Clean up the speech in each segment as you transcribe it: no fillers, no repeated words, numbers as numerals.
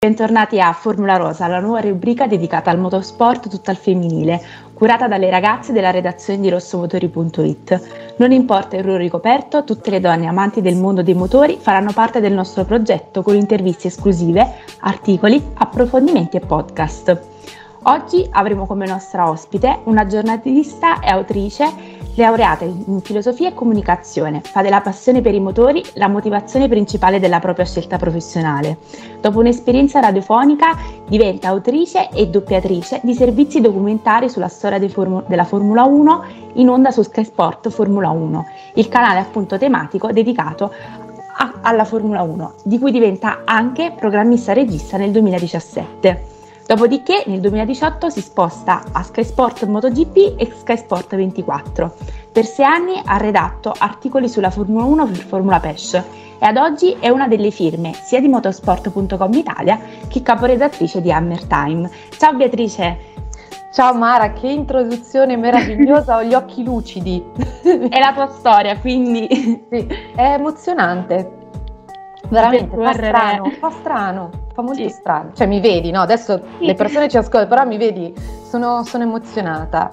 bentornati a Formula Rosa, la nuova rubrica dedicata al motorsport tutto al femminile, curata dalle ragazze della redazione di rossomotori.it. Non importa il ruolo ricoperto, tutte le donne amanti del mondo dei motori faranno parte del nostro progetto con interviste esclusive, articoli, approfondimenti e podcast. Oggi avremo come nostra ospite una giornalista e autrice laureata in filosofia e comunicazione, fa della passione per i motori la motivazione principale della propria scelta professionale. Dopo un'esperienza radiofonica diventa autrice e doppiatrice di servizi documentari sulla storia della Formula 1 in onda su Sky Sport Formula 1, il canale appunto tematico dedicato alla Formula 1, di cui diventa anche programmista regista nel 2017. Dopodiché nel 2018 si sposta a Sky Sport MotoGP e Sky Sport 24. Per 6 anni ha redatto articoli sulla Formula 1 per Formula PES e ad oggi è una delle firme sia di motorsport.com Italia che caporedattrice di Hammer Time. Ciao Beatrice! Ciao Mara, che introduzione meravigliosa, ho gli occhi lucidi. È la tua storia, quindi... Sì, è emozionante. Veramente, fa strano, fa molto strano. Cioè mi vedi, no? Adesso le persone ci ascoltano, però mi vedi, sono emozionata.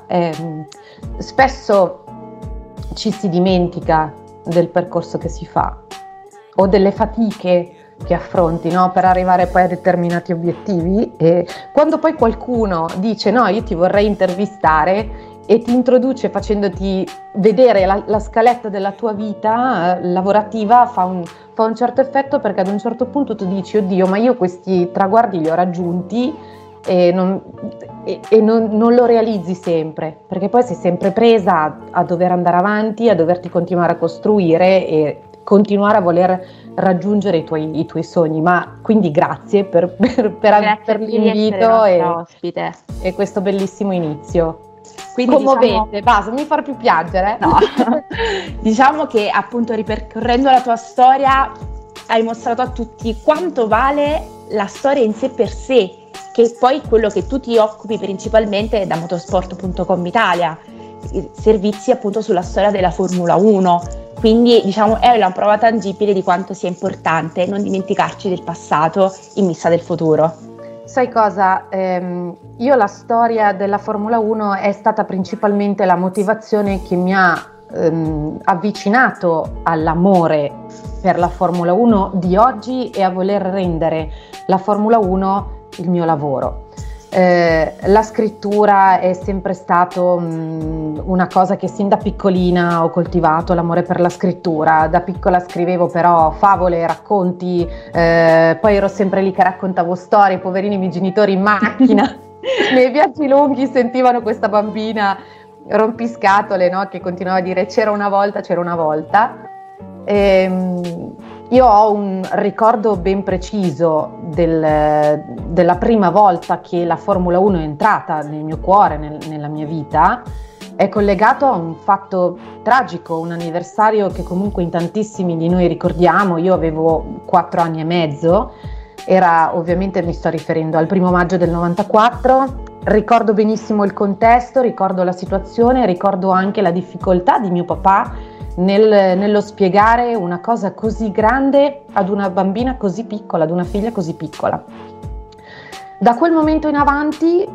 Spesso ci si dimentica del percorso che si fa o delle fatiche che affronti, no? Per arrivare poi a determinati obiettivi, e quando poi qualcuno dice no, io ti vorrei intervistare e ti introduce facendoti vedere la scaletta della tua vita lavorativa, fa un certo effetto, perché ad un certo punto tu dici oddio, ma io questi traguardi li ho raggiunti e non lo realizzi sempre, perché poi sei sempre presa a dover andare avanti, a doverti continuare a costruire e continuare a voler raggiungere i tuoi sogni. Ma quindi grazie per l'invito e questo bellissimo inizio. Quindi commovente, basta, non mi far più piangere. No. Diciamo che appunto ripercorrendo la tua storia hai mostrato a tutti quanto vale la storia in sé per sé, che poi quello che tu ti occupi principalmente da motorsport.com Italia, servizi appunto sulla storia della Formula 1, quindi diciamo è una prova tangibile di quanto sia importante non dimenticarci del passato in vista del futuro. Sai cosa? Io la storia della Formula 1 è stata principalmente la motivazione che mi ha avvicinato all'amore per la Formula 1 di oggi e a voler rendere la Formula 1 il mio lavoro. La scrittura è sempre stato una cosa che sin da piccolina ho coltivato, l'amore per la scrittura. Da piccola scrivevo però favole, racconti, poi ero sempre lì che raccontavo storie, poverini i miei genitori in macchina, nei viaggi lunghi sentivano questa bambina rompiscatole, no? Che continuava a dire c'era una volta. Io ho un ricordo ben preciso della prima volta che la Formula 1 è entrata nel mio cuore, nella mia vita. È collegato a un fatto tragico, un anniversario che comunque in tantissimi di noi ricordiamo. Io avevo 4 anni e mezzo, ovviamente mi sto riferendo al 1 maggio del 94, ricordo benissimo il contesto, ricordo la situazione, ricordo anche la difficoltà di mio papà nello spiegare una cosa così grande ad una bambina così piccola, ad una figlia così piccola. Da quel momento in avanti,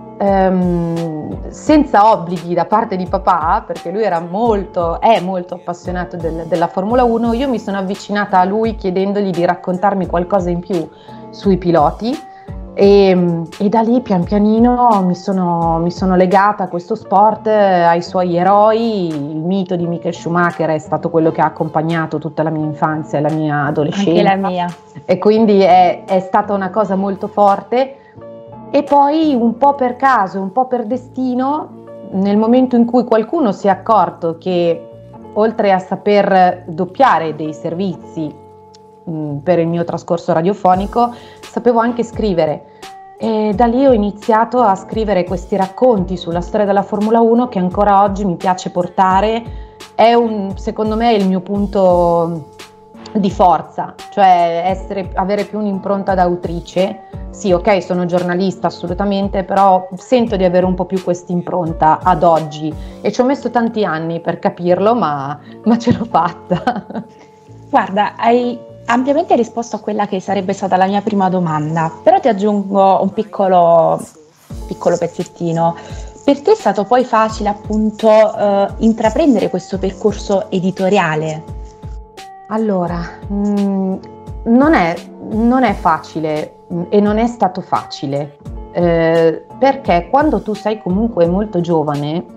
senza obblighi da parte di papà, perché lui è molto appassionato della Formula 1, io mi sono avvicinata a lui chiedendogli di raccontarmi qualcosa in più sui piloti. E da lì pian pianino mi sono legata a questo sport, ai suoi eroi. Il mito di Michael Schumacher è stato quello che ha accompagnato tutta la mia infanzia e la mia adolescenza. Anche la mia. E quindi è stata una cosa molto forte. E poi un po' per caso, un po' per destino, nel momento in cui qualcuno si è accorto che oltre a saper doppiare dei servizi per il mio trascorso radiofonico, sapevo anche scrivere, e da lì ho iniziato a scrivere questi racconti sulla storia della Formula 1 che ancora oggi mi piace portare. Secondo me è il mio punto di forza, cioè avere più un'impronta da autrice. Sì, ok, sono giornalista assolutamente, però sento di avere un po' più quest'impronta ad oggi e ci ho messo tanti anni per capirlo, ma ce l'ho fatta. Guarda, hai ampiamente risposto a quella che sarebbe stata la mia prima domanda, però ti aggiungo un piccolo pezzettino. Per te è stato poi facile appunto intraprendere questo percorso editoriale? Allora, non è facile e non è stato facile, perché quando tu sei comunque molto giovane,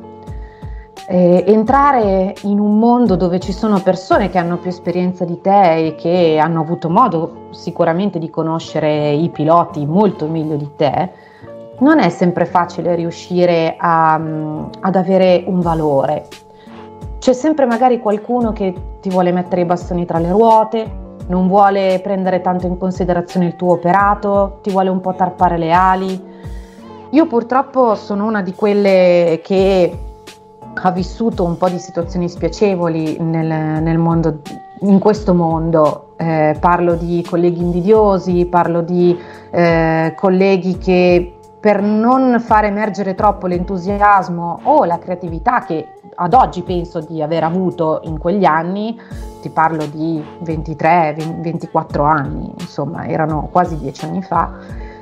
entrare in un mondo dove ci sono persone che hanno più esperienza di te e che hanno avuto modo sicuramente di conoscere i piloti molto meglio di te, non è sempre facile riuscire ad avere un valore. C'è sempre magari qualcuno che ti vuole mettere i bastoni tra le ruote, non vuole prendere tanto in considerazione il tuo operato, ti vuole un po' tarpare le ali. Io purtroppo sono una di quelle che ha vissuto un po' di situazioni spiacevoli nel mondo, in questo mondo. Parlo di colleghi invidiosi, parlo di colleghi che per non far emergere troppo l'entusiasmo o la creatività che ad oggi penso di aver avuto in quegli anni, ti parlo di 23-24 anni, insomma erano quasi 10 anni fa,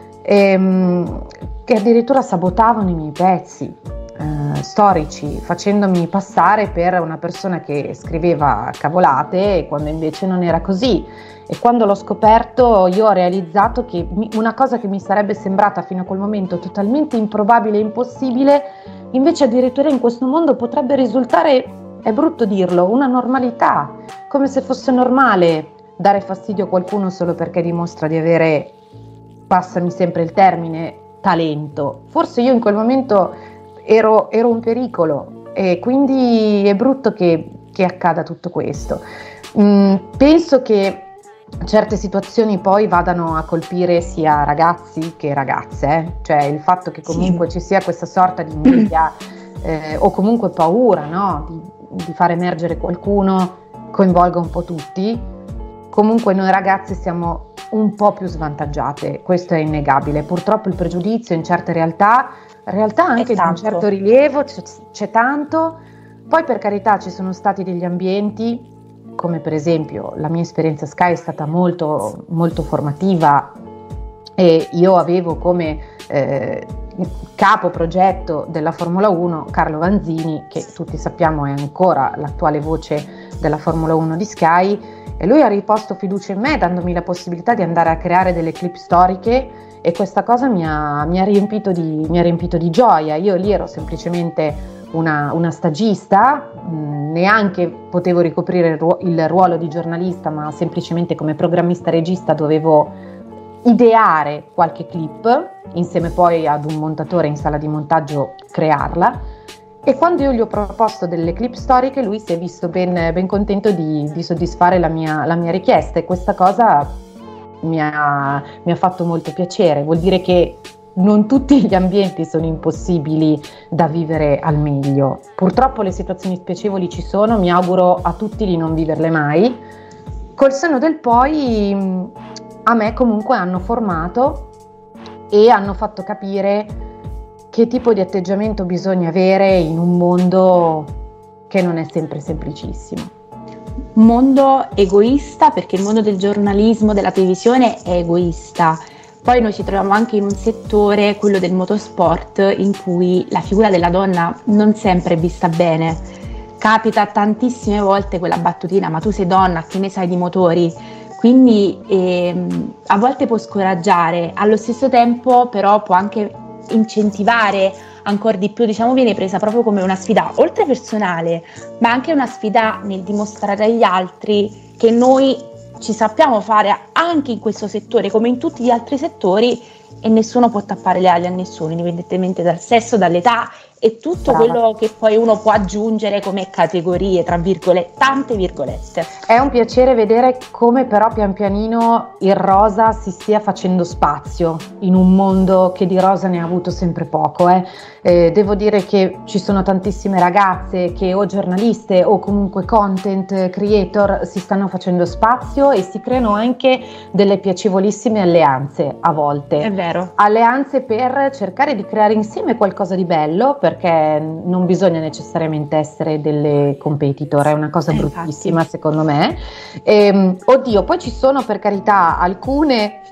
che addirittura sabotavano i miei pezzi storici, facendomi passare per una persona che scriveva cavolate quando invece non era così. E quando l'ho scoperto io ho realizzato che una cosa che mi sarebbe sembrata fino a quel momento totalmente improbabile e impossibile, invece addirittura in questo mondo potrebbe risultare, è brutto dirlo, una normalità, come se fosse normale dare fastidio a qualcuno solo perché dimostra di avere, passami sempre il termine, talento. Forse io in quel momento ero un pericolo e quindi è brutto che accada tutto questo. Penso che certe situazioni poi vadano a colpire sia ragazzi che ragazze, cioè il fatto che comunque ci sia questa sorta di invidia o comunque paura, no? di far emergere qualcuno coinvolga un po' tutti. Comunque noi ragazze siamo un po' più svantaggiate, questo è innegabile. Purtroppo il pregiudizio in certe realtà anche di un certo rilievo c'è tanto. Poi per carità ci sono stati degli ambienti, come per esempio la mia esperienza Sky è stata molto, molto formativa e io avevo come capo progetto della Formula 1 Carlo Vanzini, che tutti sappiamo è ancora l'attuale voce della Formula 1 di Sky, e lui ha riposto fiducia in me dandomi la possibilità di andare a creare delle clip storiche e questa cosa mi ha riempito di gioia. Io lì ero semplicemente una stagista, neanche potevo ricoprire il ruolo di giornalista, ma semplicemente come programmista regista dovevo ideare qualche clip, insieme poi ad un montatore in sala di montaggio crearla. E quando io gli ho proposto delle clip storiche, lui si è visto ben contento di soddisfare la mia richiesta, e questa cosa mi ha fatto molto piacere. Vuol dire che non tutti gli ambienti sono impossibili da vivere al meglio. Purtroppo le situazioni spiacevoli ci sono, mi auguro a tutti di non viverle mai. Col senno del poi a me comunque hanno formato e hanno fatto capire che tipo di atteggiamento bisogna avere in un mondo che non è sempre semplicissimo. Mondo egoista, perché il mondo del giornalismo, della televisione è egoista. Poi noi ci troviamo anche in un settore, quello del motorsport, in cui la figura della donna non sempre è vista bene. Capita tantissime volte quella battutina: ma tu sei donna, che ne sai di motori? Quindi a volte può scoraggiare, allo stesso tempo però può anche incentivare ancora di più, diciamo, viene presa proprio come una sfida oltre personale, ma anche una sfida nel dimostrare agli altri che noi ci sappiamo fare anche in questo settore come in tutti gli altri settori, e nessuno può tappare le ali a nessuno, indipendentemente dal sesso, dall'età e tutto quello che poi uno può aggiungere come categorie, tra virgolette, tante virgolette. È un piacere vedere come però pian pianino il rosa si stia facendo spazio in un mondo che di rosa ne ha avuto sempre poco. Devo dire che ci sono tantissime ragazze che, o giornaliste o comunque content creator, si stanno facendo spazio e si creano anche delle piacevolissime alleanze a volte. vero. Alleanze per cercare di creare insieme qualcosa di bello, perché non bisogna necessariamente essere delle competitor, è una cosa bruttissima secondo me. Oddio, poi ci sono per carità alcune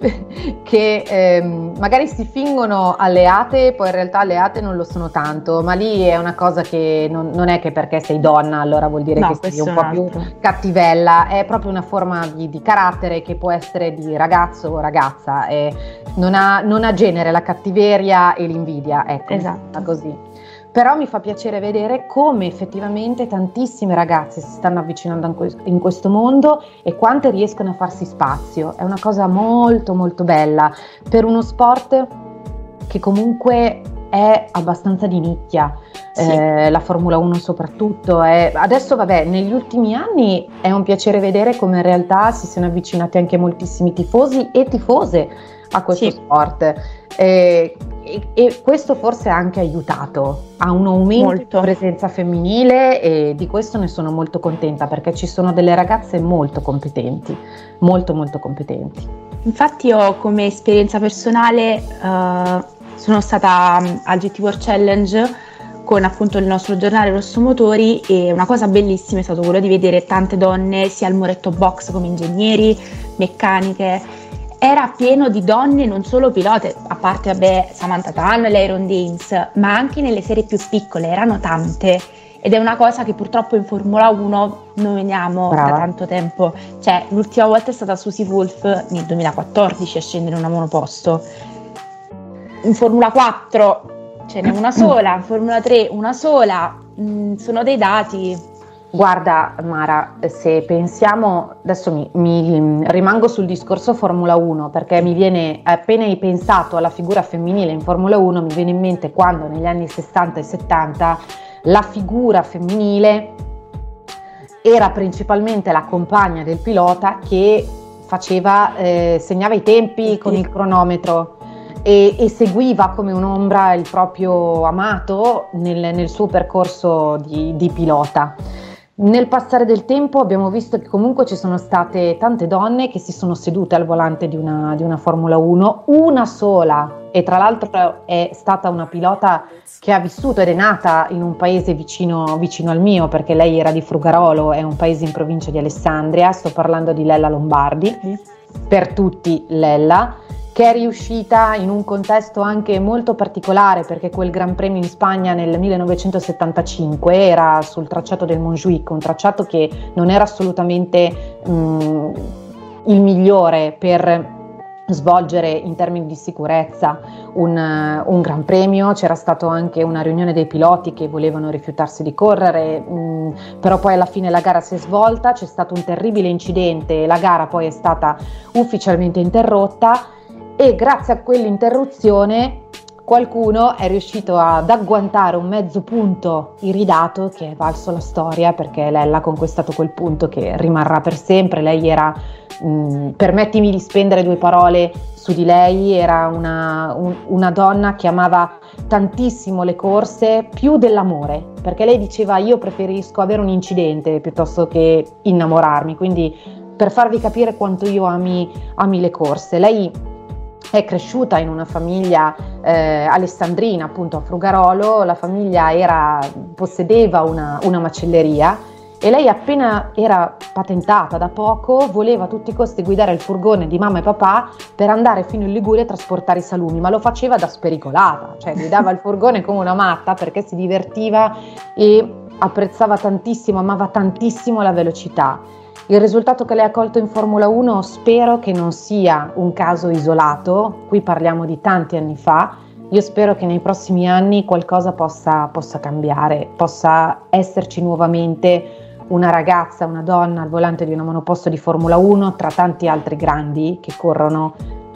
che magari si fingono alleate, poi in realtà alleate non lo sono tanto, ma lì è una cosa che non è che perché sei donna allora vuol dire che sei un po' più cattivella, è proprio una forma di carattere che può essere di ragazzo o ragazza, non ha genere la cattiveria e l'invidia, ecco, esatto. Così. Però mi fa piacere vedere come effettivamente tantissime ragazze si stanno avvicinando in questo mondo e quante riescono a farsi spazio. È una cosa molto molto bella per uno sport che comunque è abbastanza di nicchia, la Formula 1 soprattutto. Adesso vabbè, negli ultimi anni è un piacere vedere come in realtà si siano avvicinati anche moltissimi tifosi e tifose a questo sport. E questo forse ha anche aiutato a un aumento di presenza femminile, e di questo ne sono molto contenta, perché ci sono delle ragazze molto competenti, molto molto competenti. Infatti io come esperienza personale sono stata al GT World Challenge con appunto il nostro giornale Rosso Motori, e una cosa bellissima è stato quello di vedere tante donne sia al muretto box come ingegneri, meccaniche. Era pieno di donne, non solo pilote, a parte Samantha Tan, l'Iron Dames, ma anche nelle serie più piccole, erano tante, ed è una cosa che purtroppo in Formula 1 non vediamo da tanto tempo. Cioè, l'ultima volta è stata Susie Wolff nel 2014 a scendere una monoposto. In Formula 4 ce n'è una sola, in Formula 3 una sola, sono dei dati. Guarda Mara, se pensiamo, adesso mi rimango sul discorso Formula 1, perché mi viene, appena hai pensato alla figura femminile in Formula 1, mi viene in mente quando negli anni 60 e 70 la figura femminile era principalmente la compagna del pilota che segnava i tempi con il cronometro e seguiva come un'ombra il proprio amato nel suo percorso di pilota. Nel passare del tempo abbiamo visto che comunque ci sono state tante donne che si sono sedute al volante di una Formula 1, una sola, e tra l'altro è stata una pilota che ha vissuto ed è nata in un paese vicino al mio, perché lei era di Frugarolo, è un paese in provincia di Alessandria. Sto parlando di Lella Lombardi, per tutti Lella, che è riuscita in un contesto anche molto particolare, perché quel Gran Premio in Spagna nel 1975 era sul tracciato del Montjuic, un tracciato che non era assolutamente il migliore per svolgere in termini di sicurezza un Gran Premio. C'era stato anche una riunione dei piloti che volevano rifiutarsi di correre, però poi alla fine la gara si è svolta, c'è stato un terribile incidente e la gara poi è stata ufficialmente interrotta. E grazie a quell'interruzione qualcuno è riuscito ad agguantare un mezzo punto iridato che è valso la storia, perché Lella ha conquistato quel punto che rimarrà per sempre. Lei era, permettimi di spendere due parole su di lei, era una donna che amava tantissimo le corse, più dell'amore, perché lei diceva: io preferisco avere un incidente piuttosto che innamorarmi, quindi per farvi capire quanto io ami le corse. Lei è cresciuta in una famiglia alessandrina, appunto a Frugarolo. La famiglia possedeva una macelleria, e lei, appena era patentata da poco, voleva a tutti i costi guidare il furgone di mamma e papà per andare fino in Liguria a trasportare i salumi, ma lo faceva da spericolata, cioè guidava il furgone come una matta perché si divertiva e apprezzava tantissimo, amava tantissimo la velocità. Il risultato che lei ha colto in Formula 1 spero che non sia un caso isolato, qui parliamo di tanti anni fa. Io spero che nei prossimi anni qualcosa possa cambiare, possa esserci nuovamente una ragazza, una donna al volante di una monoposto di Formula 1 tra tanti altri grandi che corrono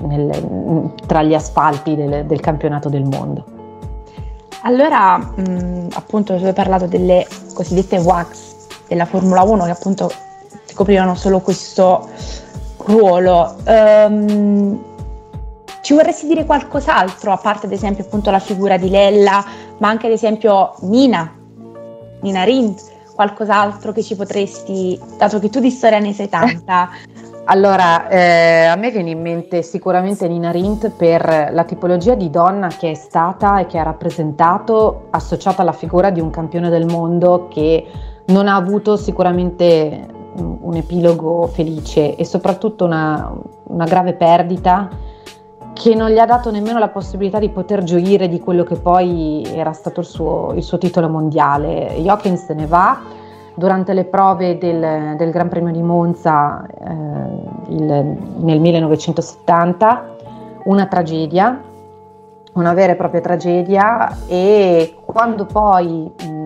tra gli asfalti del campionato del mondo. Allora, appunto, tu hai parlato delle cosiddette WACS della Formula 1 che appunto coprivano solo questo ruolo. Ci vorresti dire qualcos'altro, a parte ad esempio appunto la figura di Lella, ma anche ad esempio Nina Rindt, qualcos'altro che ci potresti, dato che tu di storia ne sai tanta, Allora, a me viene in mente sicuramente Nina Rint per la tipologia di donna che è stata e che ha rappresentato, associata alla figura di un campione del mondo che non ha avuto sicuramente un epilogo felice e soprattutto una grave perdita che non gli ha dato nemmeno la possibilità di poter gioire di quello che poi era stato il suo titolo mondiale. Jochen se ne va durante le prove del Gran Premio di Monza nel 1970, una tragedia, una vera e propria tragedia, e quando poi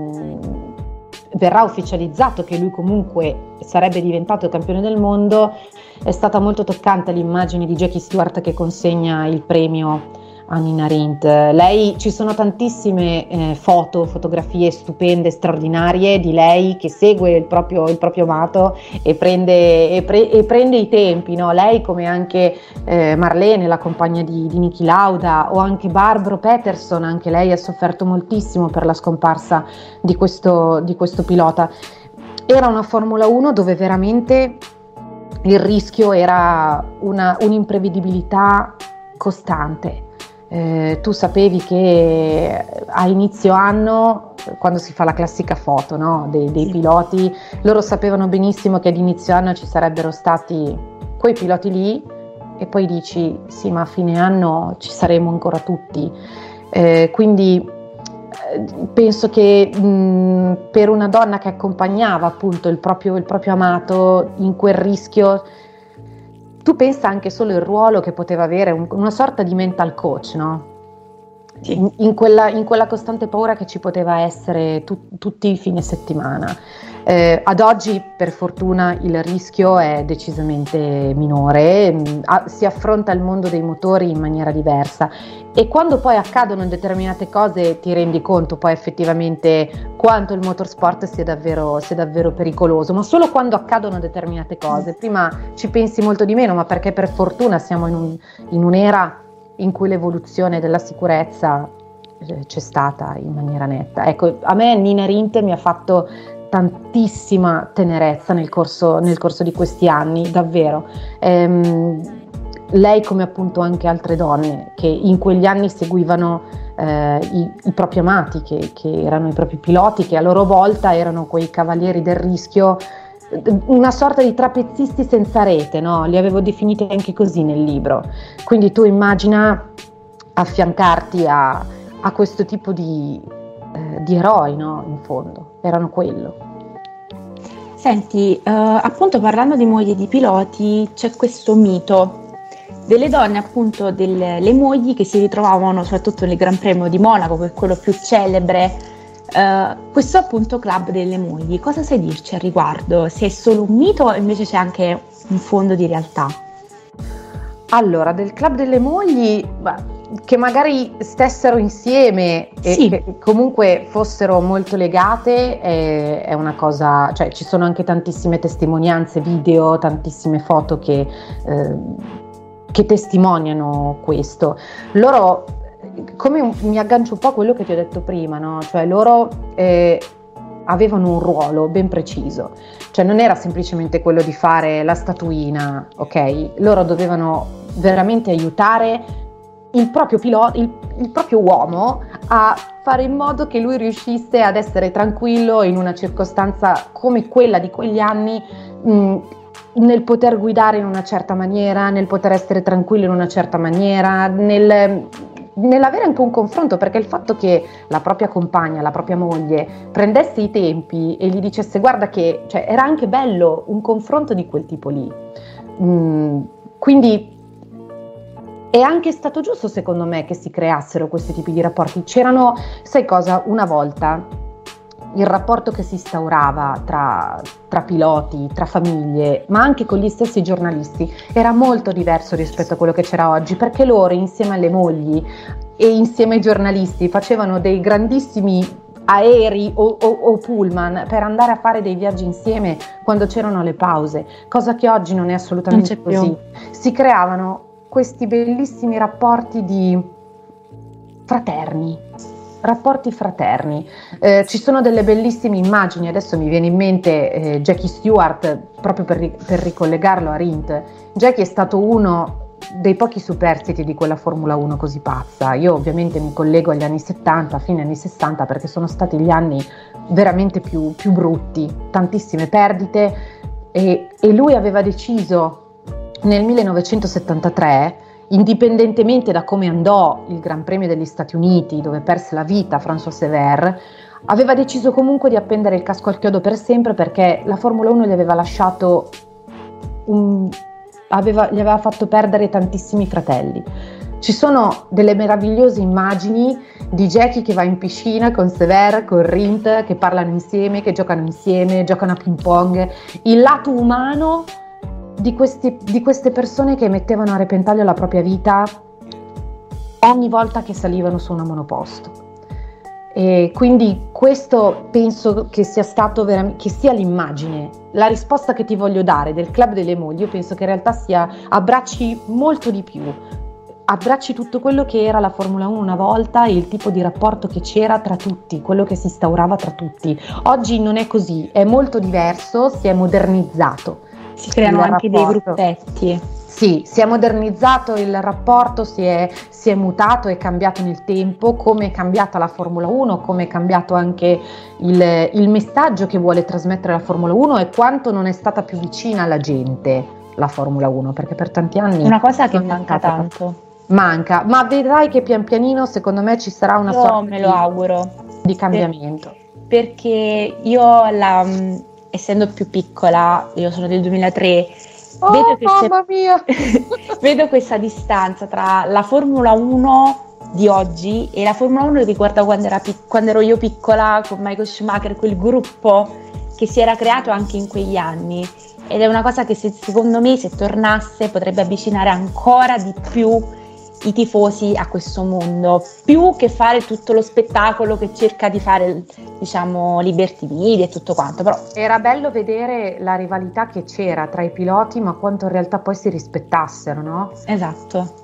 verrà ufficializzato che lui comunque sarebbe diventato campione del mondo, è stata molto toccante l'immagine di Jackie Stewart che consegna il premio a Nina Rint. Lei, ci sono tantissime fotografie stupende, straordinarie di lei che segue il proprio amato e prende i tempi, no? Lei, come anche Marlene, la compagna di Niki Lauda, o anche Barbro Peterson, anche lei ha sofferto moltissimo per la scomparsa di questo pilota. Era una Formula 1 dove veramente il rischio era un'imprevedibilità costante. Tu sapevi che a inizio anno, quando si fa la classica foto, no, dei piloti, loro sapevano benissimo che ad inizio anno ci sarebbero stati quei piloti lì, e poi dici sì, ma a fine anno ci saremo ancora tutti. Quindi penso che per una donna che accompagnava appunto il proprio amato in quel rischio, tu pensa anche solo il ruolo che poteva avere una sorta di mental coach, no? Sì. In quella costante paura che ci poteva essere tutti i fine settimana. Ad oggi, per fortuna, il rischio è decisamente minore, si affronta il mondo dei motori in maniera diversa, e quando poi accadono determinate cose ti rendi conto poi effettivamente quanto il motorsport sia davvero pericoloso, ma solo quando accadono determinate cose. Prima ci pensi molto di meno, ma perché per fortuna siamo in un'era in cui l'evoluzione della sicurezza c'è stata in maniera netta. Ecco, a me Nina Rint mi ha fatto tantissima tenerezza nel corso di questi anni, davvero. Lei, come appunto anche altre donne che in quegli anni seguivano i propri amati, che erano i propri piloti, che a loro volta erano quei cavalieri del rischio, una sorta di trapezzisti senza rete, no? Li avevo definiti anche così nel libro. Quindi tu immagina affiancarti a questo tipo di eroi, no? In fondo erano quello. Senti, appunto parlando di mogli di piloti, c'è questo mito delle donne, appunto delle mogli che si ritrovavano soprattutto nel Gran Premio di Monaco, che è quello più celebre, questo appunto club delle mogli. Cosa sai dirci al riguardo? Se è solo un mito o invece c'è anche un fondo di realtà? Allora, del club delle mogli, che magari stessero insieme e sì, che comunque fossero molto legate, è una cosa, cioè ci sono anche tantissime testimonianze video, tantissime foto che testimoniano questo. Loro, come mi aggancio un po' a quello che ti ho detto prima, no? Cioè loro avevano un ruolo ben preciso, cioè non era semplicemente quello di fare la statuina, ok? Loro dovevano veramente aiutare il proprio pilota, il proprio uomo, a fare in modo che lui riuscisse ad essere tranquillo in una circostanza come quella di quegli anni, nel poter guidare in una certa maniera, nel poter essere tranquillo in una certa maniera, nell'avere anche un confronto, perché il fatto che la propria compagna, la propria moglie prendesse i tempi e gli dicesse guarda che, cioè, era anche bello un confronto di quel tipo lì. Quindi è anche stato giusto, secondo me, che si creassero questi tipi di rapporti. C'erano, sai cosa, una volta il rapporto che si instaurava tra piloti, tra famiglie, ma anche con gli stessi giornalisti, era molto diverso rispetto a quello che c'era oggi, perché loro, insieme alle mogli e insieme ai giornalisti, facevano dei grandissimi aerei o pullman per andare a fare dei viaggi insieme quando c'erano le pause, cosa che oggi non è assolutamente così. Si creavano questi bellissimi rapporti di fraterni, rapporti fraterni. Ci sono delle bellissime immagini, adesso mi viene in mente Jackie Stewart, proprio per ricollegarlo a Rindt. Jackie è stato uno dei pochi superstiti di quella Formula 1 così pazza. Io ovviamente mi collego agli anni 70, fine anni 60, perché sono stati gli anni veramente più brutti, tantissime perdite, e lui aveva deciso nel 1973, indipendentemente da come andò il Gran Premio degli Stati Uniti, dove perse la vita François Sévère, aveva deciso comunque di appendere il casco al chiodo per sempre, perché la Formula 1 gli aveva lasciato gli aveva fatto perdere tantissimi fratelli. Ci sono delle meravigliose immagini di Jackie che va in piscina con Sévère, con Rindt, che parlano insieme, che giocano insieme, giocano a ping pong. Il lato umano di queste persone che mettevano a repentaglio la propria vita ogni volta che salivano su una monoposto. E quindi questo penso che sia stato che sia l'immagine, la risposta che ti voglio dare del Club delle Mogli. Io penso che in realtà abbracci molto di più, abbracci tutto quello che era la Formula 1 una volta e il tipo di rapporto che c'era tra tutti, quello che si instaurava tra tutti. Oggi non è così, è molto diverso, si è modernizzato. Si creano anche dei gruppetti. Sì, si è modernizzato il rapporto, si è mutato, è cambiato nel tempo, come è cambiata la Formula 1, come è cambiato anche il messaggio che vuole trasmettere la Formula 1 e quanto non è stata più vicina alla gente la Formula 1, perché per tanti anni... Una cosa che manca tanto. Manca, ma vedrai che pian pianino secondo me ci sarà una sorta me lo auguro, di cambiamento. Perché io, essendo più piccola, io sono del 2003, mamma mia! vedo questa distanza tra la Formula 1 di oggi e la Formula 1 che riguarda quando ero io piccola con Michael Schumacher, quel gruppo che si era creato anche in quegli anni, ed è una cosa che secondo me, se tornasse, potrebbe avvicinare ancora di più i tifosi a questo mondo, più che fare tutto lo spettacolo che cerca di fare, diciamo, Liberty Media e tutto quanto. Però era bello vedere la rivalità che c'era tra i piloti, ma quanto in realtà poi si rispettassero, no? Esatto.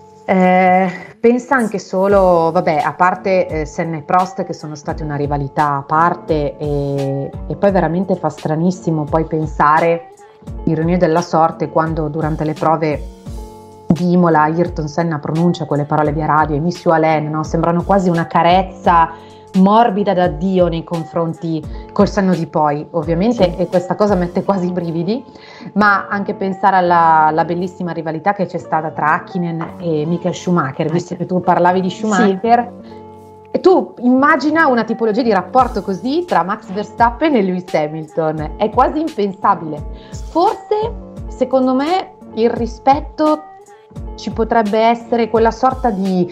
Pensa anche solo, vabbè, a parte Senna e Prost, che sono stati una rivalità a parte, e poi veramente fa stranissimo poi pensare, ironia della sorte, quando durante le prove di Imola Ayrton Senna pronuncia quelle parole via radio, Miss You Alain, no? Sembrano quasi una carezza morbida da Dio nei confronti, col senno di poi ovviamente, sì. E questa cosa mette quasi i brividi, ma anche pensare alla bellissima rivalità che c'è stata tra Häkkinen e Michael Schumacher, visto che tu parlavi di Schumacher, sì. E tu immagina una tipologia di rapporto così tra Max Verstappen e Lewis Hamilton, è quasi impensabile. Forse, secondo me, il rispetto ci potrebbe essere, quella sorta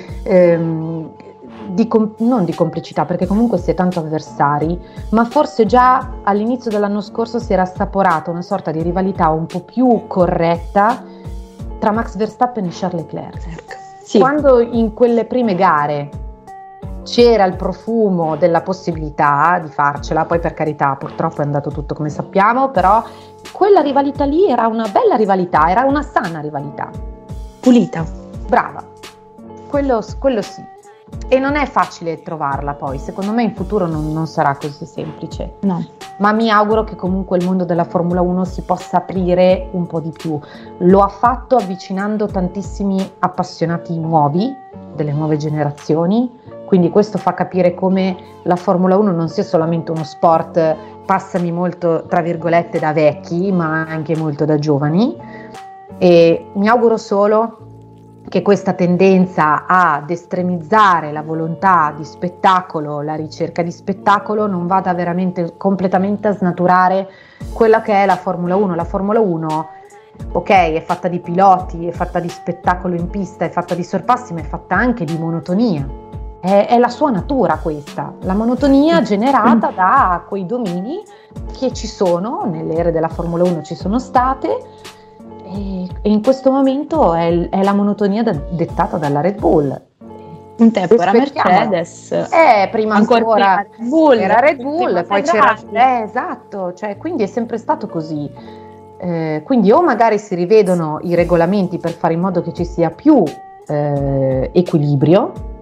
non di complicità, perché comunque si è tanto avversari, ma forse già all'inizio dell'anno scorso si era assaporata una sorta di rivalità un po' più corretta tra Max Verstappen e Charles Leclerc. Sì. Quando in quelle prime gare c'era il profumo della possibilità di farcela, poi per carità purtroppo è andato tutto come sappiamo, però quella rivalità lì era una bella rivalità, era una sana rivalità. Pulita. Brava. Quello sì. E non è facile trovarla poi, secondo me in futuro non sarà così semplice. No. Ma mi auguro che comunque il mondo della Formula 1 si possa aprire un po' di più. Lo ha fatto avvicinando tantissimi appassionati nuovi, delle nuove generazioni, quindi questo fa capire come la Formula 1 non sia solamente uno sport, passami molto tra virgolette, da vecchi, ma anche molto da giovani. E mi auguro solo che questa tendenza ad estremizzare la volontà di spettacolo, la ricerca di spettacolo, non vada veramente completamente a snaturare quella che è la Formula 1. La Formula 1, ok, è fatta di piloti, è fatta di spettacolo in pista, è fatta di sorpassi, ma è fatta anche di monotonia. È la sua natura questa, la monotonia generata da quei domini che ci sono, nelle ere della Formula 1 ci sono state, e in questo momento è la monotonia dettata dalla Red Bull. Un tempo era Mercedes, prima ancora Red Bull, era Red Bull, poi c'era esatto, cioè quindi è sempre stato così. Quindi o magari si rivedono i regolamenti per fare in modo che ci sia più equilibrio,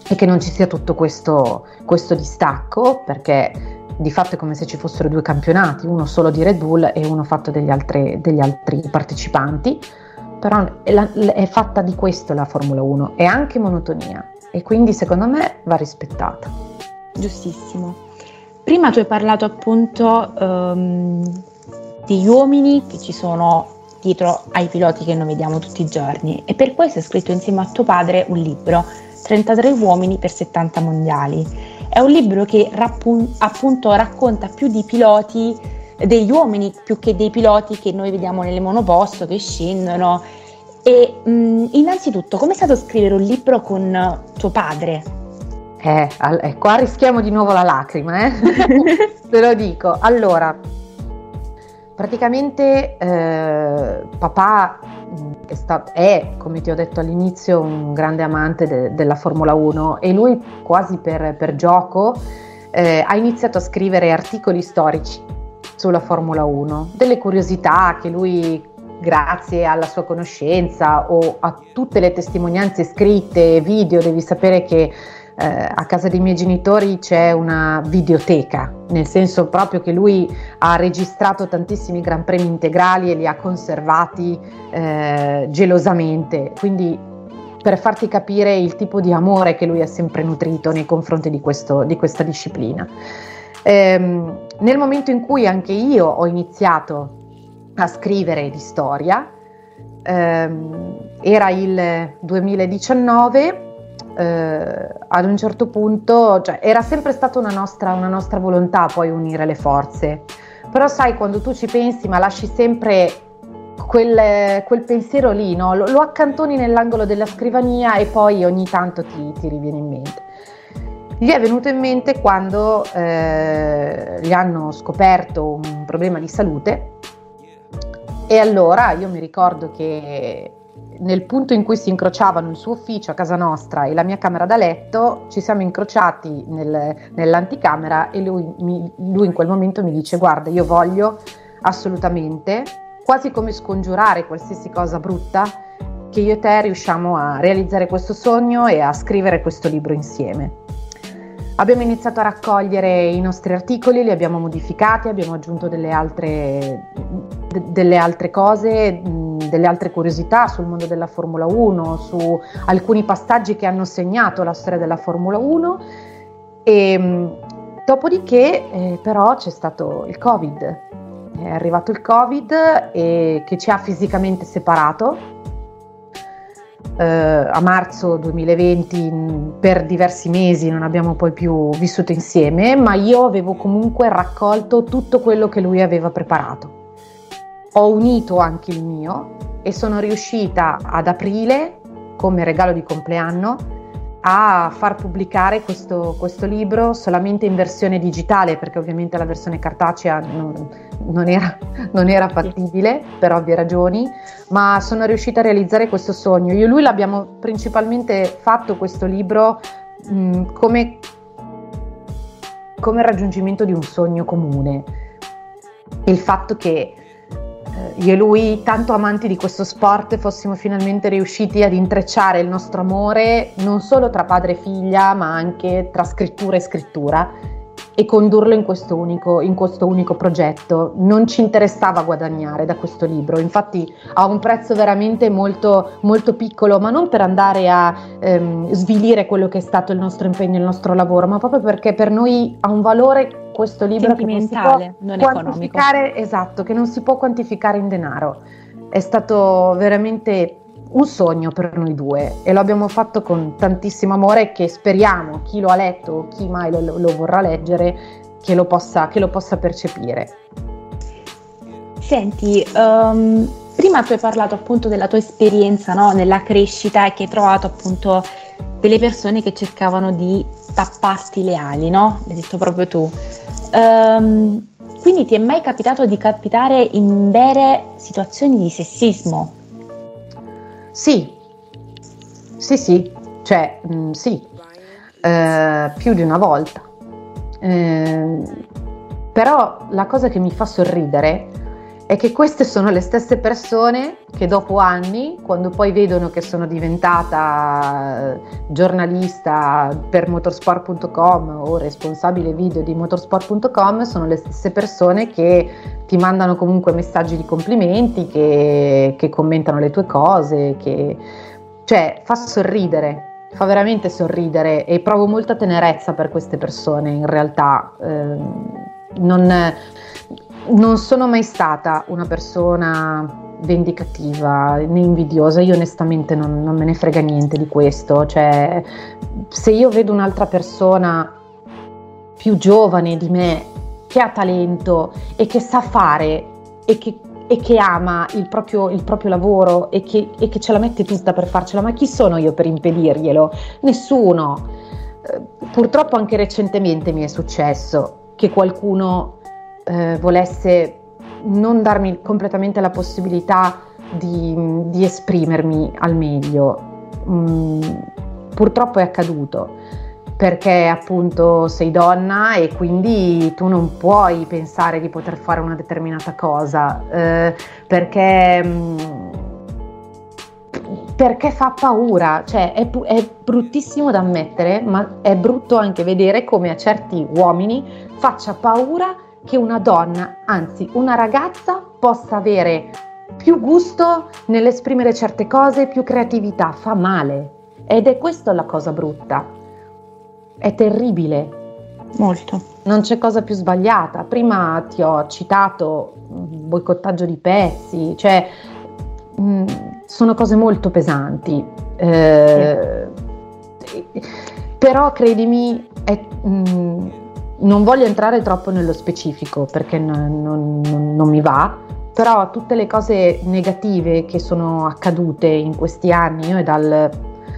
e che non ci sia tutto questo distacco, perché di fatto è come se ci fossero due campionati, uno solo di Red Bull e uno fatto degli altri partecipanti, però è fatta di questo la Formula 1, è anche monotonia e quindi secondo me va rispettata. Giustissimo. Prima tu hai parlato appunto degli uomini che ci sono dietro ai piloti che noi vediamo tutti i giorni, e per questo hai scritto insieme a tuo padre un libro, 33 uomini per 70 mondiali. È un libro che appunto racconta più di piloti, degli uomini più che dei piloti che noi vediamo nelle monoposto che scendono. E innanzitutto, com'è stato scrivere un libro con tuo padre? Qua rischiamo di nuovo la lacrima, te lo dico. Allora, praticamente papà è, come ti ho detto all'inizio, un grande amante della Formula 1, e lui quasi per gioco ha iniziato a scrivere articoli storici sulla Formula 1, delle curiosità che lui, grazie alla sua conoscenza o a tutte le testimonianze scritte, video, devi sapere che a casa dei miei genitori c'è una videoteca, nel senso proprio che lui ha registrato tantissimi gran premi integrali e li ha conservati gelosamente, quindi per farti capire il tipo di amore che lui ha sempre nutrito nei confronti di questa disciplina. Nel momento in cui anche io ho iniziato a scrivere di storia, era il 2019, ad un certo punto, cioè, era sempre stata una nostra volontà poi unire le forze, però sai, quando tu ci pensi ma lasci sempre quel pensiero lì, no? Lo accantoni nell'angolo della scrivania e poi ogni tanto ti riviene in mente. Gli è venuto in mente quando gli hanno scoperto un problema di salute, e allora io mi ricordo che nel punto in cui si incrociavano il suo ufficio a casa nostra e la mia camera da letto, ci siamo incrociati nell'anticamera, e lui in quel momento mi dice: guarda, io voglio assolutamente, quasi come scongiurare qualsiasi cosa brutta, che io e te riusciamo a realizzare questo sogno e a scrivere questo libro insieme. Abbiamo iniziato a raccogliere i nostri articoli, li abbiamo modificati, abbiamo aggiunto delle altre cose, delle altre curiosità sul mondo della Formula 1, su alcuni passaggi che hanno segnato la storia della Formula 1, e dopodiché però c'è stato il Covid, è arrivato il Covid che ci ha fisicamente separato. A marzo 2020 per diversi mesi non abbiamo poi più vissuto insieme, ma io avevo comunque raccolto tutto quello che lui aveva preparato. Ho unito anche il mio e sono riuscita ad aprile, come regalo di compleanno, a far pubblicare questo libro solamente in versione digitale, perché ovviamente la versione cartacea non era fattibile per ovvie ragioni, ma sono riuscita a realizzare questo sogno. Io e lui l'abbiamo principalmente fatto questo libro come il raggiungimento di un sogno comune, il fatto che io e lui, tanto amanti di questo sport, fossimo finalmente riusciti ad intrecciare il nostro amore non solo tra padre e figlia, ma anche tra scrittura e scrittura, e condurlo in questo unico progetto. Non ci interessava guadagnare da questo libro, infatti ha un prezzo veramente molto, molto piccolo, ma non per andare a svilire quello che è stato il nostro impegno, il nostro lavoro, ma proprio perché per noi ha un valore questo libro sentimentale, che non si può quantificare, esatto, che non si può quantificare in denaro. È stato veramente un sogno per noi due e lo abbiamo fatto con tantissimo amore, che speriamo chi lo ha letto o chi mai lo vorrà leggere che lo possa percepire. Senti, prima tu hai parlato appunto della tua esperienza, no, nella crescita, e che hai trovato appunto delle persone che cercavano di tapparti le ali, no? L'hai detto proprio tu. Quindi ti è mai capitato di capitare in vere situazioni di sessismo? Sì, cioè sì, più di una volta. Però la cosa che mi fa sorridere è che queste sono le stesse persone che dopo anni, quando poi vedono che sono diventata giornalista per motorsport.com o responsabile video di motorsport.com, sono le stesse persone che ti mandano comunque messaggi di complimenti, che commentano le tue cose, cioè fa sorridere. Fa veramente sorridere e provo molta tenerezza per queste persone in realtà. Non sono mai stata una persona vendicativa né invidiosa, io onestamente non me ne frega niente di questo, cioè se io vedo un'altra persona più giovane di me che ha talento e che sa fare e che ama il proprio lavoro e che ce la mette tutta per farcela, ma chi sono io per impedirglielo? Nessuno. Purtroppo anche recentemente mi è successo che qualcuno volesse non darmi completamente la possibilità di esprimermi al meglio. Purtroppo è accaduto perché appunto sei donna e quindi tu non puoi pensare di poter fare una determinata cosa perché fa paura, cioè è bruttissimo da ammettere, ma è brutto anche vedere come a certi uomini faccia paura che una donna, anzi una ragazza, possa avere più gusto nell'esprimere certe cose, più creatività. Fa male ed è questa la cosa brutta, è terribile. Molto. Non c'è cosa più sbagliata. Prima ti ho citato boicottaggio di pezzi, cioè sono cose molto pesanti, però credimi, non voglio entrare troppo nello specifico perché non mi va, però tutte le cose negative che sono accadute in questi anni, io è dal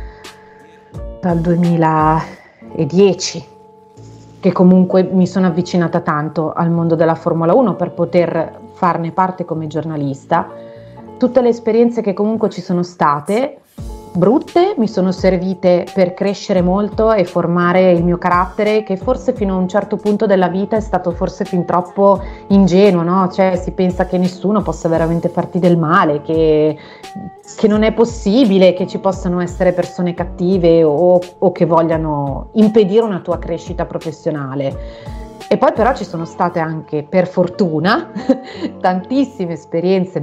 2010 che comunque mi sono avvicinata tanto al mondo della Formula 1 per poter farne parte come giornalista. Tutte le esperienze che comunque ci sono state brutte mi sono servite per crescere molto e formare il mio carattere, che forse fino a un certo punto della vita è stato forse fin troppo ingenuo, no? Cioè si pensa che nessuno possa veramente farti del male, che non è possibile che ci possano essere persone cattive o che vogliano impedire una tua crescita professionale. E poi però ci sono state anche, per fortuna, tantissime esperienze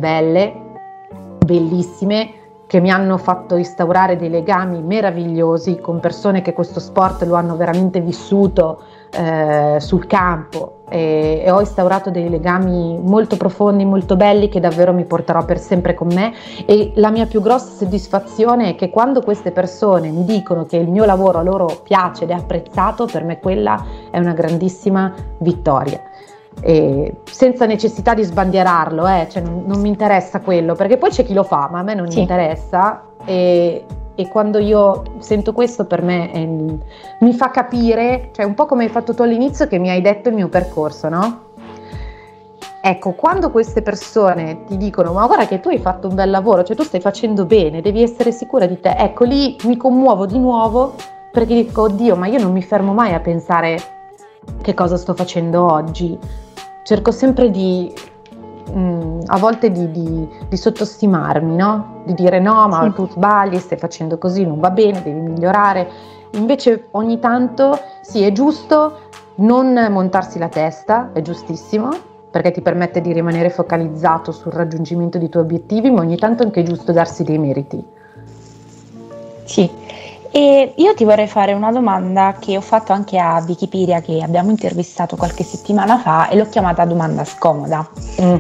bellissime, che mi hanno fatto instaurare dei legami meravigliosi con persone che questo sport lo hanno veramente vissuto sul campo, e ho instaurato dei legami molto profondi, molto belli, che davvero mi porterò per sempre con me. E la mia più grossa soddisfazione è che quando queste persone mi dicono che il mio lavoro a loro piace ed è apprezzato, per me quella è una grandissima vittoria. E senza necessità di sbandierarlo, cioè non mi interessa quello, perché poi c'è chi lo fa, ma a me non interessa, e quando io sento questo, per me mi fa capire, cioè un po' come hai fatto tu all'inizio, che mi hai detto il mio percorso, no? Ecco, quando queste persone ti dicono ma guarda che tu hai fatto un bel lavoro, cioè tu stai facendo bene, devi essere sicura di te, ecco lì mi commuovo di nuovo, perché dico oddio, ma io non mi fermo mai a pensare che cosa sto facendo oggi. Cerco sempre a volte di sottostimarmi, no? Di dire no, ma tu sbagli, stai facendo così, non va bene, devi migliorare. Invece ogni tanto sì, è giusto non montarsi la testa, è giustissimo, perché ti permette di rimanere focalizzato sul raggiungimento dei tuoi obiettivi, ma ogni tanto è anche giusto darsi dei meriti. Sì. E io ti vorrei fare una domanda che ho fatto anche a Wikipedia, che abbiamo intervistato qualche settimana fa, e l'ho chiamata domanda scomoda.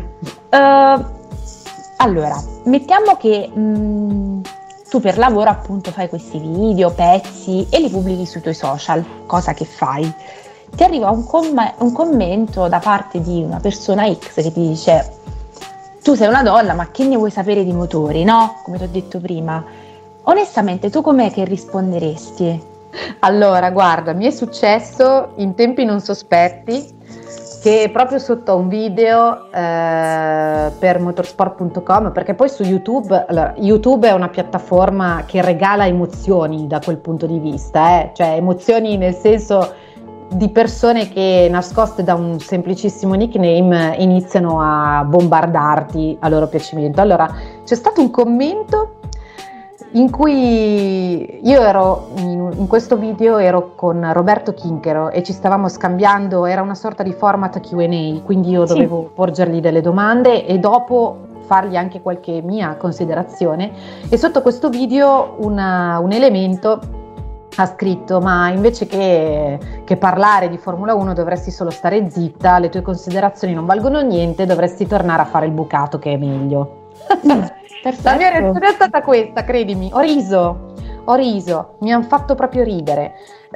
Allora, mettiamo che tu per lavoro appunto fai questi video, pezzi e li pubblichi sui tuoi social, cosa che fai. Ti arriva un commento da parte di una persona X che ti dice: tu sei una donna, ma che ne vuoi sapere di motori, no? Come ti ho detto prima. Onestamente, tu com'è che risponderesti? Allora, guarda, mi è successo in tempi non sospetti che proprio sotto a un video per motorsport.com, perché poi su YouTube, allora, YouTube è una piattaforma che regala emozioni da quel punto di vista, cioè emozioni nel senso di persone che, nascoste da un semplicissimo nickname, iniziano a bombardarti a loro piacimento. Allora, c'è stato un commento in cui io ero in questo video, ero con Roberto Chinchero e ci stavamo scambiando, era una sorta di format Q&A, quindi io dovevo porgergli delle domande e dopo fargli anche qualche mia considerazione, e sotto questo video un elemento ha scritto: ma invece che parlare di Formula 1 dovresti solo stare zitta, le tue considerazioni non valgono niente, dovresti tornare a fare il bucato che è meglio. La mia reazione è stata questa, credimi, ho riso, mi hanno fatto proprio ridere.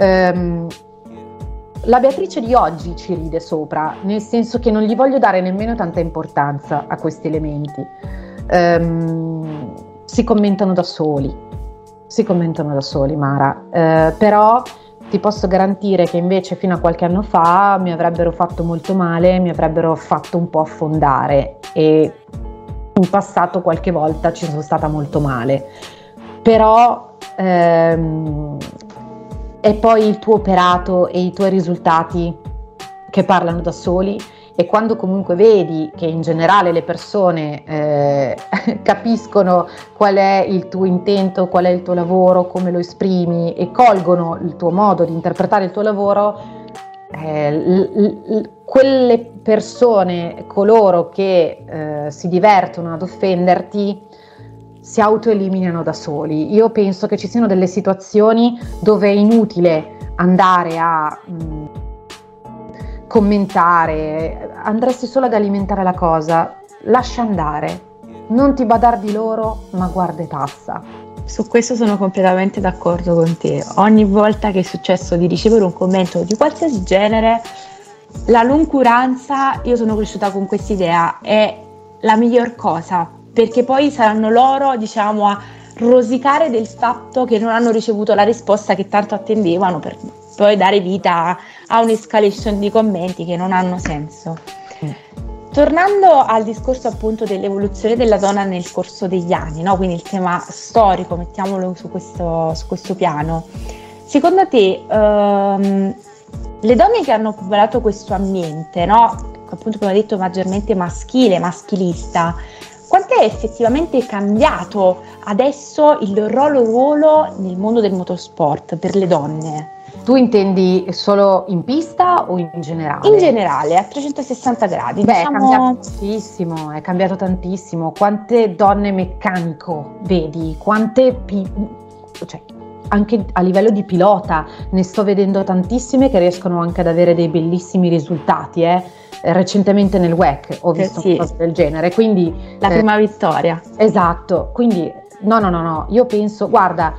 La Beatrice di oggi ci ride sopra, nel senso che non gli voglio dare nemmeno tanta importanza a questi elementi. Si commentano da soli, Mara, però ti posso garantire che invece fino a qualche anno fa mi avrebbero fatto molto male, mi avrebbero fatto un po' affondare, e in passato qualche volta ci sono stata molto male, però è poi il tuo operato e i tuoi risultati che parlano da soli, e quando comunque vedi che in generale le persone capiscono qual è il tuo intento, qual è il tuo lavoro, come lo esprimi, e colgono il tuo modo di interpretare il tuo lavoro, quelle persone, coloro che si divertono ad offenderti, si autoeliminano da soli. Io penso che ci siano delle situazioni dove è inutile andare a commentare, andresti solo ad alimentare la cosa. Lascia andare, non ti badar di loro, ma guarda e passa. Su questo sono completamente d'accordo con te. Ogni volta che è successo di ricevere un commento di qualsiasi genere, la noncuranza, io sono cresciuta con quest'idea, è la miglior cosa, perché poi saranno loro, diciamo, a rosicare del fatto che non hanno ricevuto la risposta che tanto attendevano, per poi dare vita a un'escalation di commenti che non hanno senso. Tornando al discorso appunto dell'evoluzione della donna nel corso degli anni, no? Quindi il tema storico, mettiamolo su questo piano, secondo te le donne che hanno popolato questo ambiente, no? Appunto come ho detto maggiormente maschile, maschilista, quanto è effettivamente cambiato adesso il ruolo nel mondo del motorsport per le donne? Tu intendi solo in pista o in generale? In generale, a 360 gradi. Beh, è cambiato tantissimo. Quante donne meccanico vedi? Cioè, anche a livello di pilota ne sto vedendo tantissime che riescono anche ad avere dei bellissimi risultati. Recentemente nel WEC ho visto una cosa del genere. Quindi, la prima vittoria. Esatto, quindi no, io penso, guarda,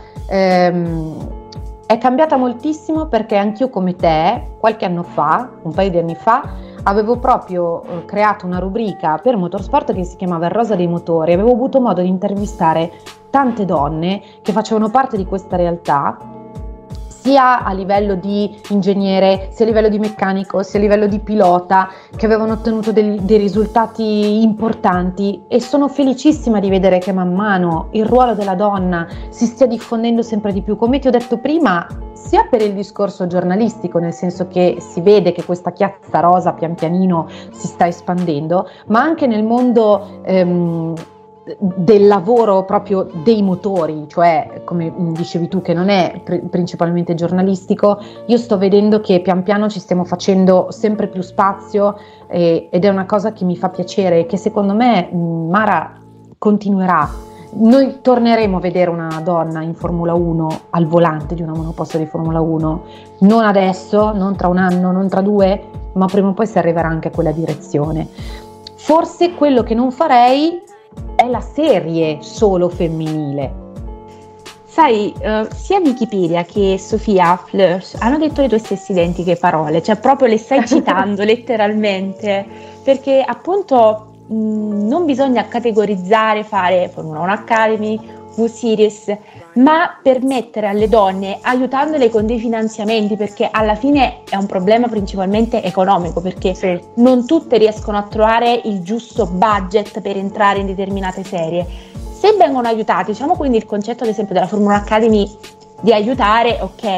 è cambiata moltissimo, perché anch'io come te qualche anno fa, un paio di anni fa, avevo proprio creato una rubrica per Motorsport che si chiamava Il Rosa dei Motori. Avevo avuto modo di intervistare tante donne che facevano parte di questa realtà, sia a livello di ingegnere, sia a livello di meccanico, sia a livello di pilota, che avevano ottenuto dei risultati importanti, e sono felicissima di vedere che man mano il ruolo della donna si stia diffondendo sempre di più, come ti ho detto prima, sia per il discorso giornalistico, nel senso che si vede che questa chiazza rosa pian pianino si sta espandendo, ma anche nel mondo del lavoro proprio dei motori, cioè come dicevi tu che non è principalmente giornalistico. Io sto vedendo che pian piano ci stiamo facendo sempre più spazio, ed è una cosa che mi fa piacere e che secondo me, Mara, continuerà. Noi torneremo a vedere una donna in Formula 1 al volante di una monoposto di Formula 1, non adesso, non tra un anno, non tra due, ma prima o poi si arriverà anche a quella direzione. Forse quello che non farei è la serie solo femminile. Sai, sia Wikipedia che Sofia Flörsch hanno detto le tue stesse identiche parole, cioè proprio le stai citando letteralmente, perché appunto non bisogna categorizzare, fare Formula 1 Academy, V-Series, ma permettere alle donne, aiutandole con dei finanziamenti, perché alla fine è un problema principalmente economico, perché non tutte riescono a trovare il giusto budget per entrare in determinate serie. Se vengono aiutate, diciamo, quindi il concetto ad esempio della Formula Academy di aiutare, ok,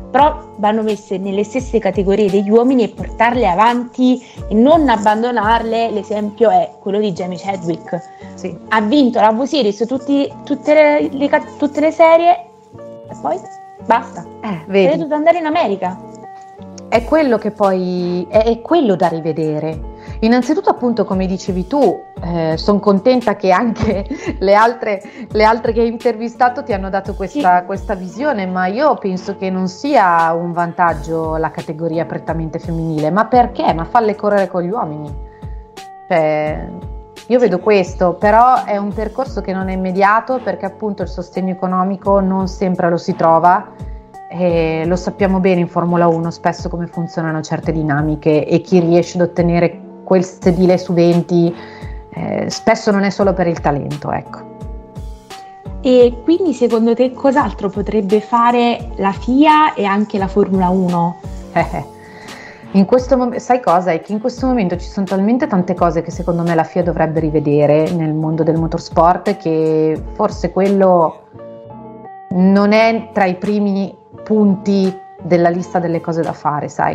però vanno messe nelle stesse categorie degli uomini e portarle avanti e non abbandonarle. L'esempio è quello di Jamie Chadwick. Sì. Ha vinto la V-Series tutte le serie e poi basta. Vedi. È dovuto andare in America. È quello che poi è quello da rivedere. Innanzitutto, appunto, come dicevi tu, sono contenta che anche le altre che hai intervistato ti hanno dato questa visione, ma io penso che non sia un vantaggio la categoria prettamente femminile. Ma perché? Ma falle correre con gli uomini. Cioè, io vedo questo, però è un percorso che non è immediato, perché appunto il sostegno economico non sempre lo si trova. E lo sappiamo bene in Formula 1 spesso come funzionano certe dinamiche, e chi riesce ad ottenere quel sedile su 20 spesso non è solo per il talento, ecco. E quindi secondo te cos'altro potrebbe fare la FIA e anche la Formula 1? In questo sai cosa? È che in questo momento ci sono talmente tante cose che secondo me la FIA dovrebbe rivedere nel mondo del motorsport, che forse quello non è tra i primi punti della lista delle cose da fare, sai.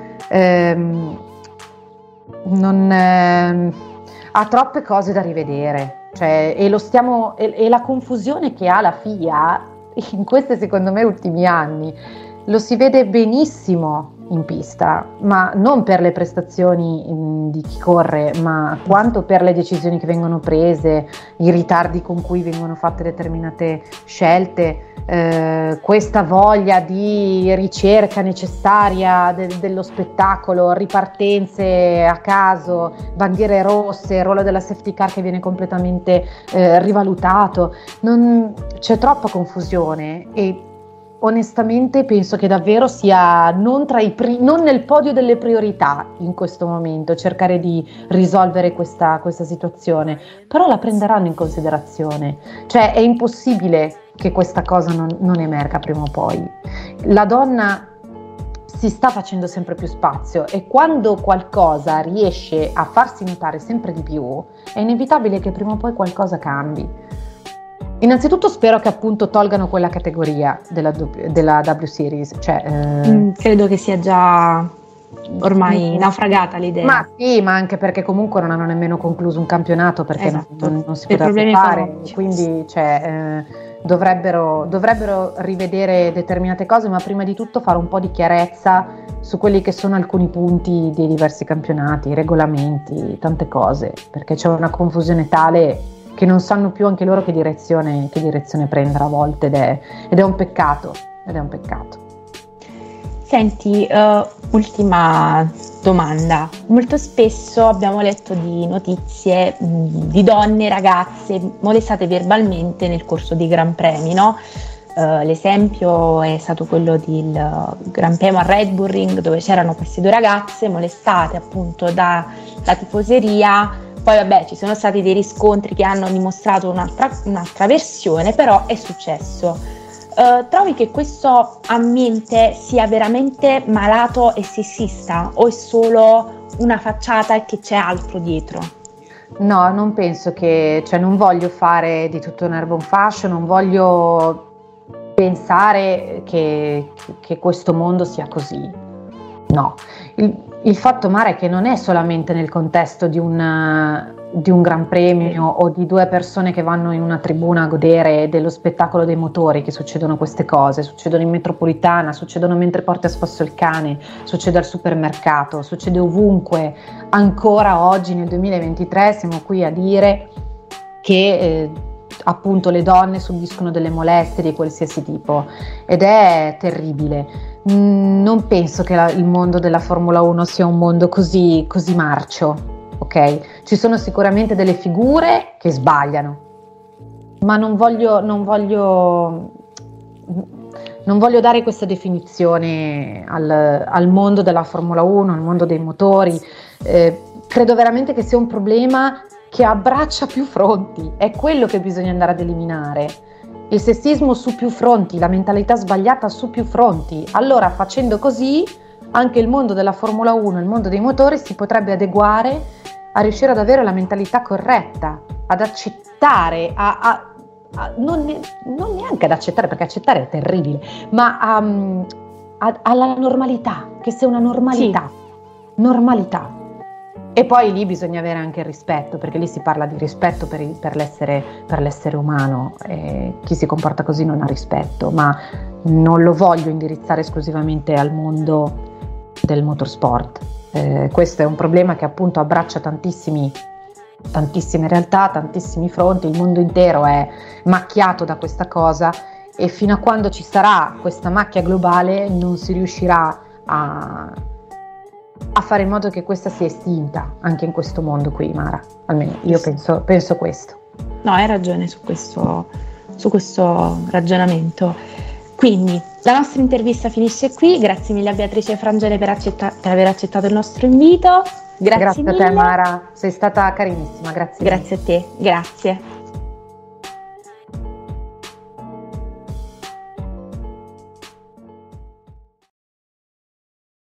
Ha troppe cose da rivedere, cioè, e la confusione che ha la FIA in questi, secondo me, ultimi anni lo si vede benissimo in pista, ma non per le prestazioni di chi corre, ma quanto per le decisioni che vengono prese, i ritardi con cui vengono fatte determinate scelte, questa voglia di ricerca necessaria dello spettacolo, ripartenze a caso, bandiere rosse, ruolo della safety car che viene completamente rivalutato. C'è troppa confusione, e onestamente penso che davvero sia non nel podio delle priorità in questo momento cercare di risolvere questa situazione, però la prenderanno in considerazione. Cioè, è impossibile che questa cosa non emerga prima o poi. La donna si sta facendo sempre più spazio, e quando qualcosa riesce a farsi notare sempre di più è inevitabile che prima o poi qualcosa cambi. Innanzitutto spero che appunto tolgano quella categoria della W Series, cioè, credo che sia già ormai naufragata l'idea. Ma sì, ma anche perché comunque non hanno nemmeno concluso un campionato, perché esatto, non si poteva fare, quindi dovrebbero rivedere determinate cose, ma prima di tutto fare un po' di chiarezza su quelli che sono alcuni punti dei diversi campionati, regolamenti, tante cose, perché c'è una confusione tale che non sanno più anche loro che direzione prendere a volte, ed è un peccato. Senti, ultima domanda. Molto spesso abbiamo letto di notizie di donne, ragazze molestate verbalmente nel corso dei Gran Premi, no? L'esempio è stato quello del Gran Premio a Red Bull Ring, dove c'erano queste due ragazze molestate appunto dalla tifoseria. Poi vabbè, ci sono stati dei riscontri che hanno dimostrato un'altra versione, però è successo. Trovi che questo ambiente sia veramente malato e sessista, o è solo una facciata e che c'è altro dietro? No, non penso non voglio fare di tutto un'erba un fascio, non voglio pensare che questo mondo sia così. No, il fatto, Mara, è che non è solamente nel contesto di un Gran Premio o di due persone che vanno in una tribuna a godere dello spettacolo dei motori che succedono queste cose. Succedono in metropolitana, succedono mentre porti a spasso il cane, succede al supermercato, succede ovunque. Ancora oggi nel 2023 siamo qui a dire che appunto le donne subiscono delle molestie di qualsiasi tipo, ed è terribile. Non penso che il mondo della Formula 1 sia un mondo così marcio, ok? Ci sono sicuramente delle figure che sbagliano, ma non voglio dare questa definizione al mondo della Formula 1, al mondo dei motori. Credo veramente che sia un problema che abbraccia più fronti, è quello che bisogna andare ad eliminare. Il sessismo su più fronti, la mentalità sbagliata su più fronti. Allora, facendo così, anche il mondo della Formula 1, il mondo dei motori si potrebbe adeguare a riuscire ad avere la mentalità corretta, ad accettare, non neanche ad accettare, perché accettare è terribile, ma alla normalità, che sia una normalità, normalità. E poi lì bisogna avere anche il rispetto, perché lì si parla di rispetto per l'essere umano. Chi si comporta così non ha rispetto, ma non lo voglio indirizzare esclusivamente al mondo del motorsport. Questo è un problema che appunto abbraccia tantissime realtà, tantissimi fronti, il mondo intero è macchiato da questa cosa e fino a quando ci sarà questa macchia globale non si riuscirà a fare in modo che questa sia estinta anche in questo mondo qui, Mara. Almeno io penso questo. No, hai ragione su questo ragionamento. Quindi la nostra intervista finisce qui. Grazie mille a Beatrice Frangele per aver accettato il nostro invito. Grazie a te, Mara, sei stata carinissima, grazie. Grazie a te, grazie.